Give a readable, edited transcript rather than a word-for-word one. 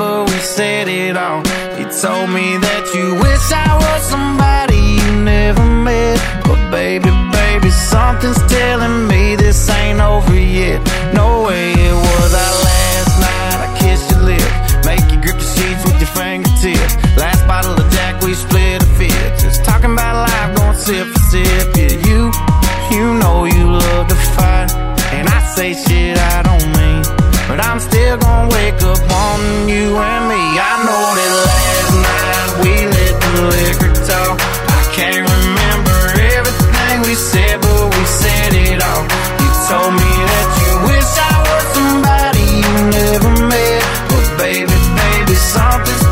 but we said it all. You told me that you wish I was somebody you never met. But baby, baby, something's telling me this ain't over yet. No way, it was our last night. I kissed your lips, make you grip the sheets with your fingertips. Last bottle of Jack, we split a fifth. Just talking about life, going sip for sip. Yeah, you know you love to fight, and I say shit I don't mean, but I'm still gonna wake up on you and me. I know that last night we let the liquor talk. I can't remember everything we said, but we said it all. You told me that you wish I was somebody you never met. But baby, baby, something's